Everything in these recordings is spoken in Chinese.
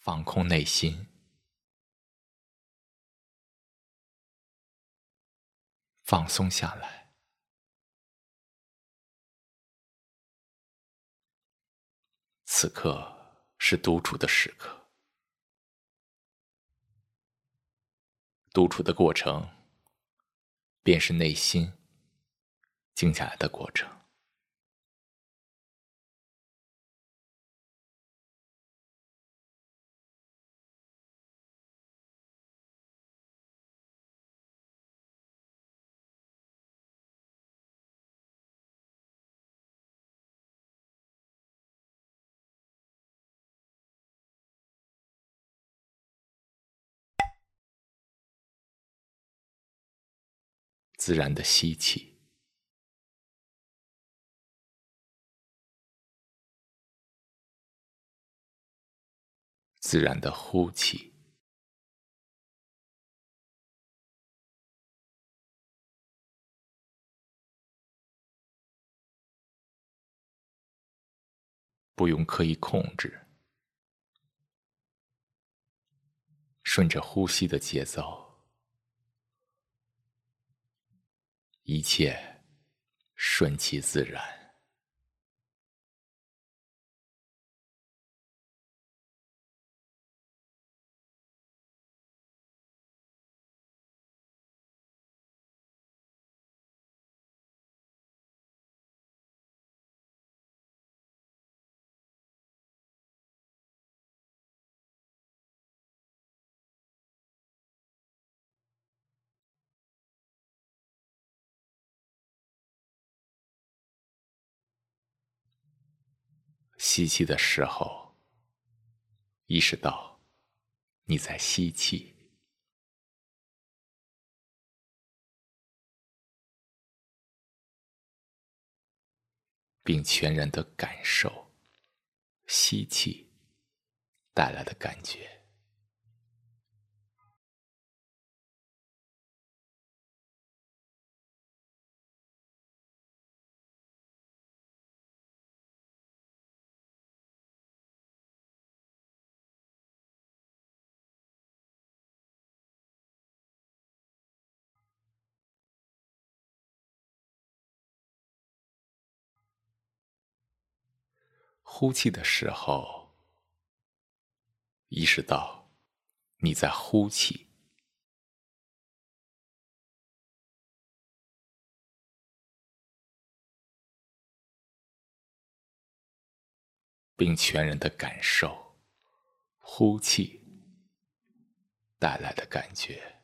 放空内心，放松下来。此刻是独处的时刻，独处的过程便是内心静下来的过程。自然的吸气，自然的呼气，不用刻意控制，顺着呼吸的节奏，一切顺其自然。吸气的时候，意识到你在吸气，并全然地感受吸气带来的感觉。呼气的时候，意识到你在呼气，并全然地感受呼气带来的感觉。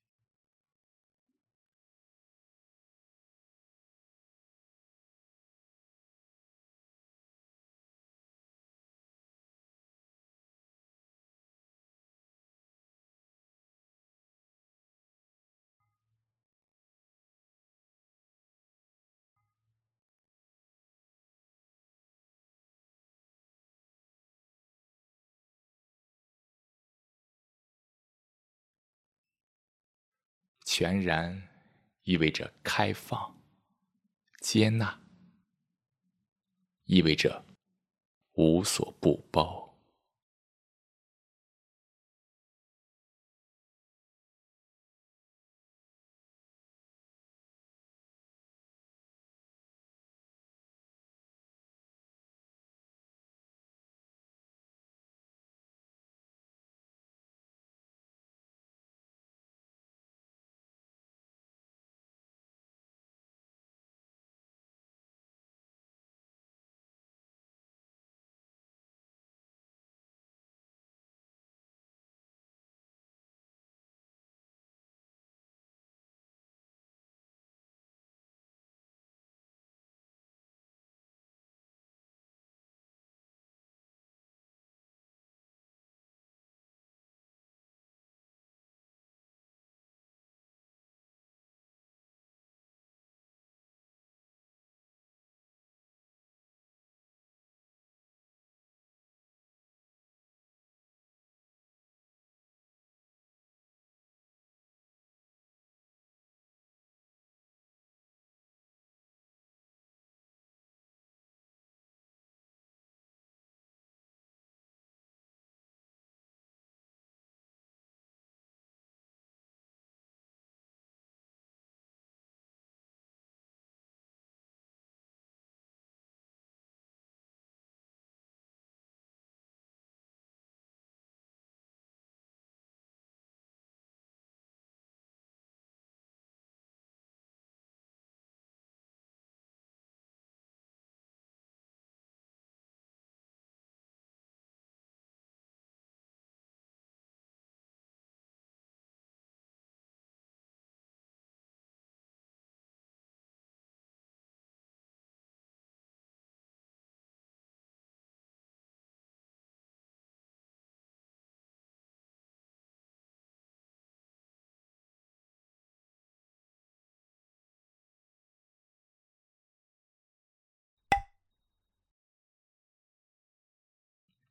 全然意味着开放、接纳，意味着无所不包。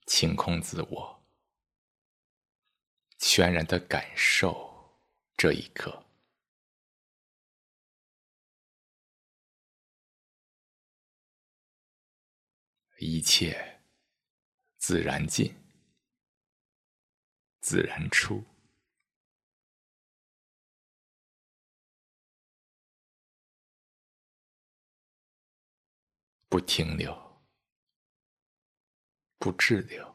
清空自我，全然的感受这一刻。一切自然进，自然出。不停留，不滞留。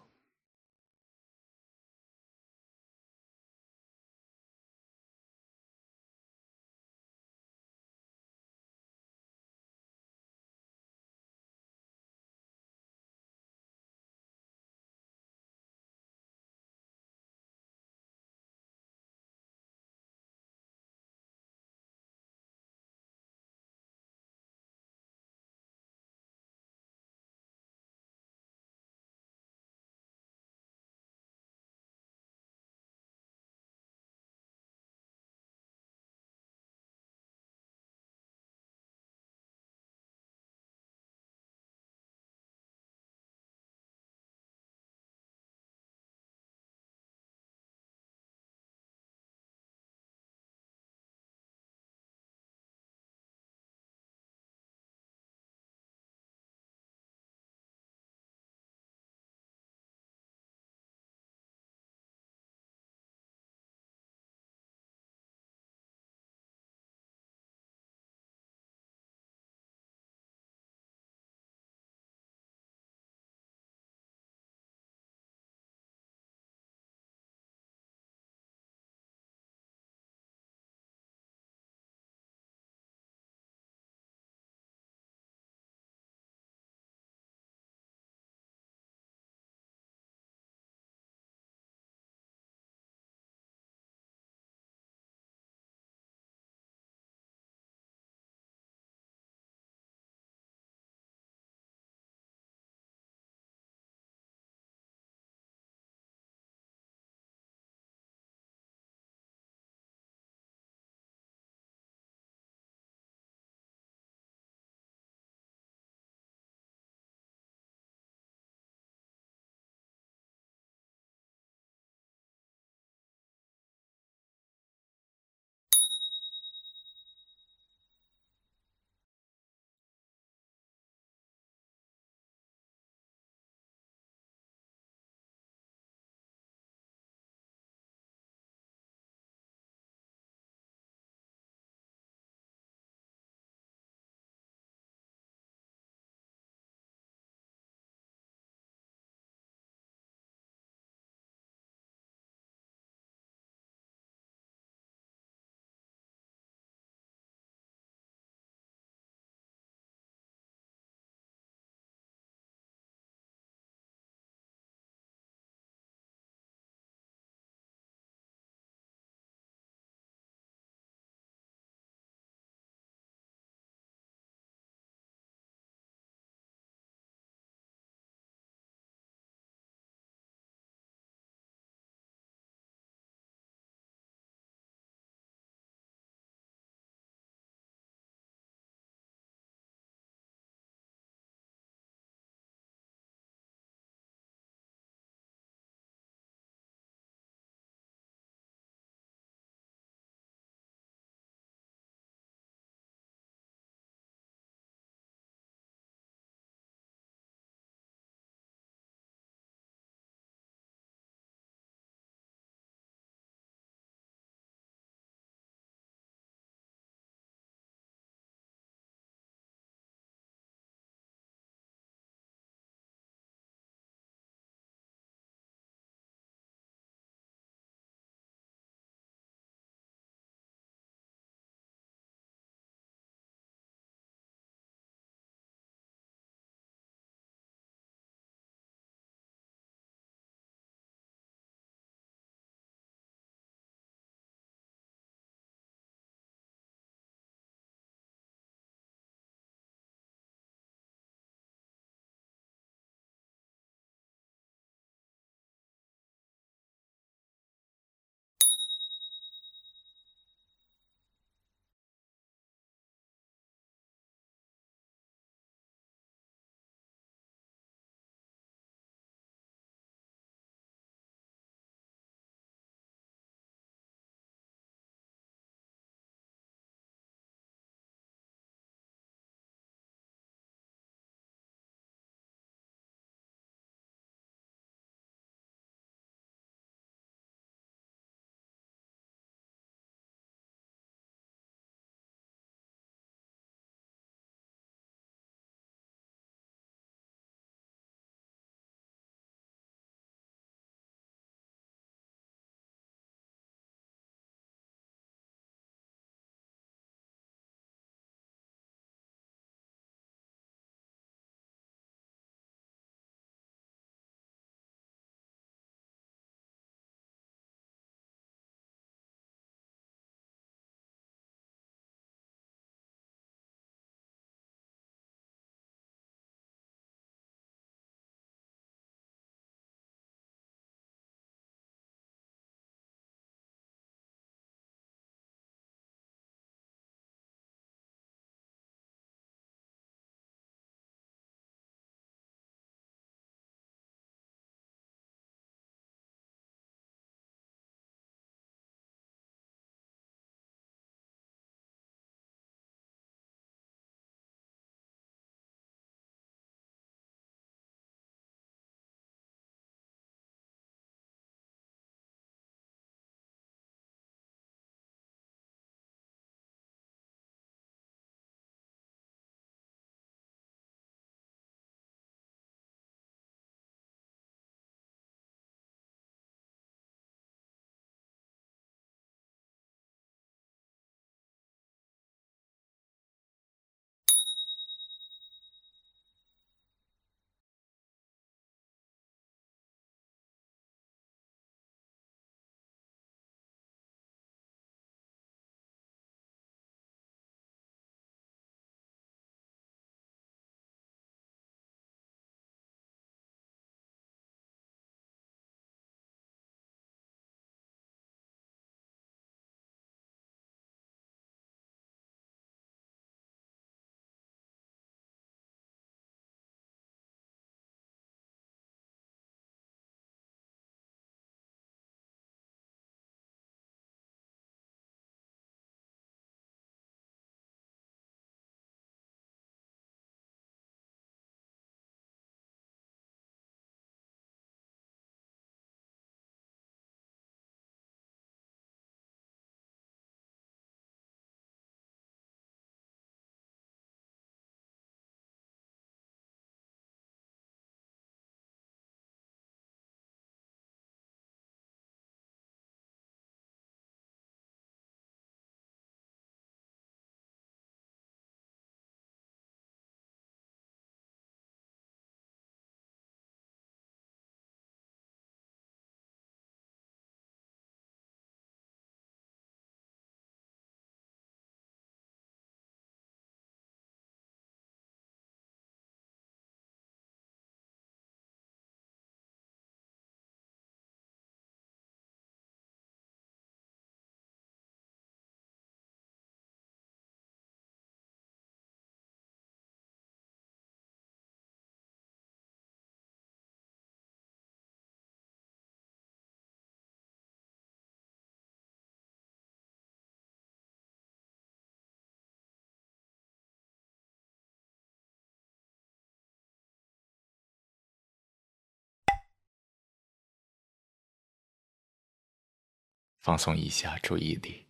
放松一下注意力。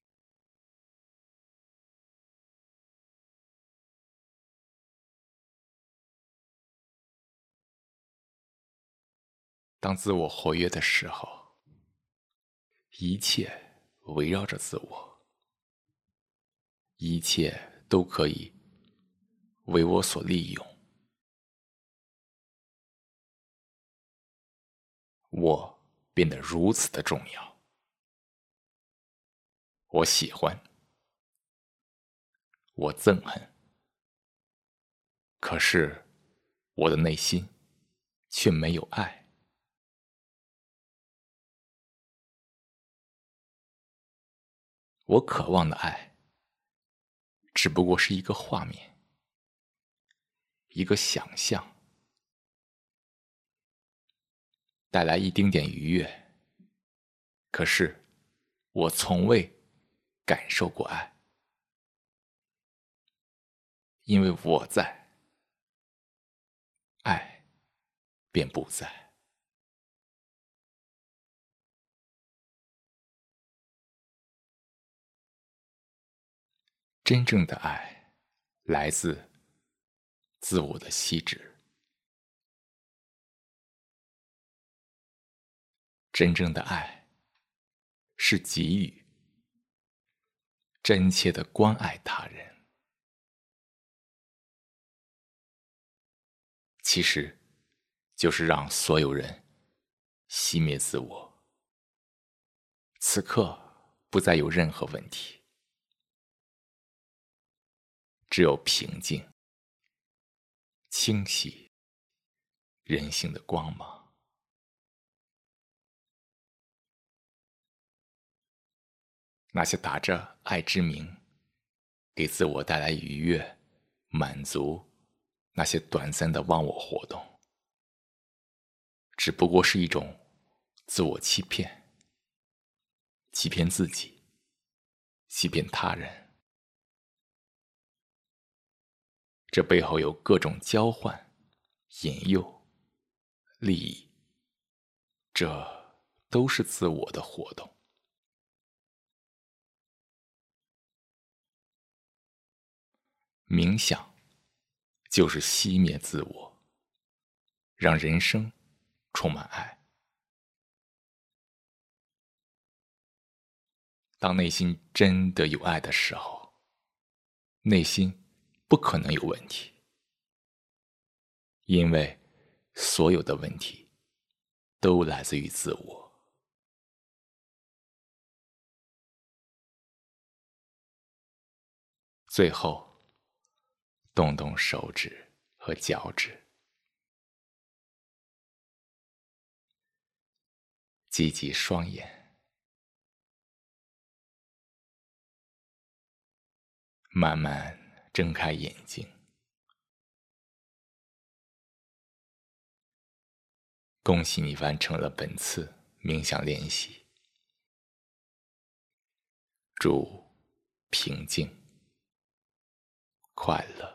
当自我活跃的时候，一切围绕着自我，一切都可以为我所利用。我变得如此的重要。我喜欢，我憎恨，可是我的内心却没有爱。我渴望的爱，只不过是一个画面，一个想象，带来一丁点愉悦。可是我从未感受过爱，因为我在，爱便不在。真正的爱来自自我的细致，真正的爱是给予，真切的关爱他人。其实就是让所有人熄灭自我，此刻不再有任何问题，只有平静、清晰、人性的光芒。那些打着爱之名，给自我带来愉悦、满足，那些短暂的忘我活动，只不过是一种自我欺骗，欺骗自己，欺骗他人。这背后有各种交换、引诱、利益，这都是自我的活动。冥想就是熄灭自我，让人生充满爱。当内心真的有爱的时候，内心不可能有问题，因为所有的问题都来自于自我。最后，动动手指和脚趾，挤挤双眼，慢慢睁开眼睛。恭喜你完成了本次冥想练习，祝平静、快乐。